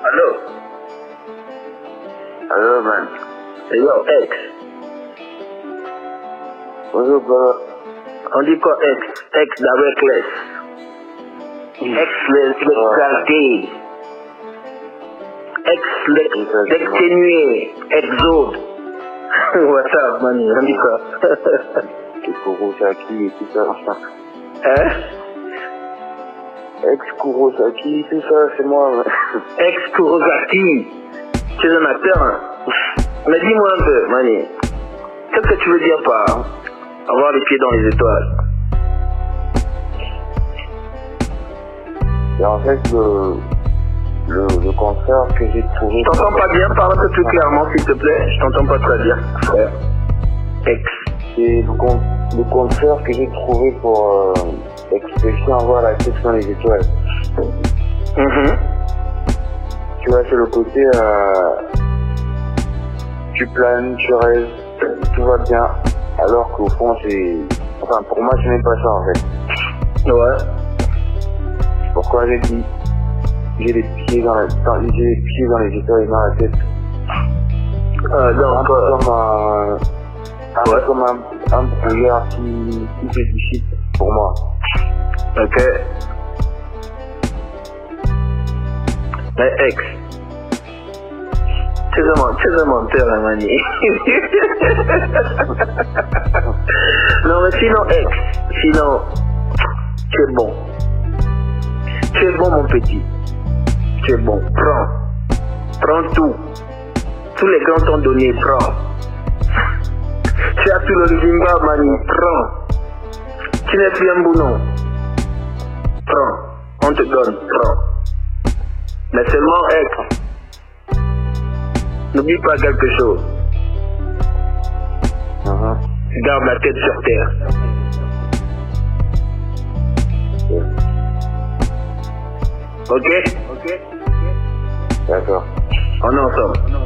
Allô? Allô, man. C'est yo, ex. Bonjour, brother. On dit quoi ex? Ex d'Aveclès. Ex l'exalté. Ex l'exténué. Exode. What's up, man? On dit quoi? Kurosaki et tout ça. Hein? Ex-Kurosaki, tout ça, c'est moi. Ex-Kurosaki. Tu es un acteur, hein? Mais dis-moi un peu, Mani. Qu'est-ce que tu veux dire par avoir les pieds dans les étoiles? Et en fait, le concert que j'ai trouvé... Je t'entends pas bien, parle un peu plus clairement, s'il te plaît. Je t'entends pas très bien, frère. Ex. C'est le concert que j'ai trouvé pour Expédition voir la tête dans les étoiles. Tu vois, c'est le côté... tu planes, tu rêves, tout va bien. Alors qu'au fond, c'est... Enfin, pour moi, ce n'est pas ça, en fait. Ouais. Pourquoi j'ai dit... J'ai les pieds dans les étoiles et dans la tête. Comme un brouillard qui se dissipe pour moi. Ok. Mais ex. Tu es un menteur, hein, Mani. Non, mais sinon, ex. Sinon, tu es bon. Tu es bon, mon petit. Tu es bon. Prends tout. Tous les grands t'ont donné, prends. Tu as tout le Zimba, Mani, prends. Tu n'es plus un bounon. Prends. On te donne, prends. Mais seulement, ex. N'oublie pas quelque chose. Garde la tête sur terre. Ok? D'accord. On est ensemble.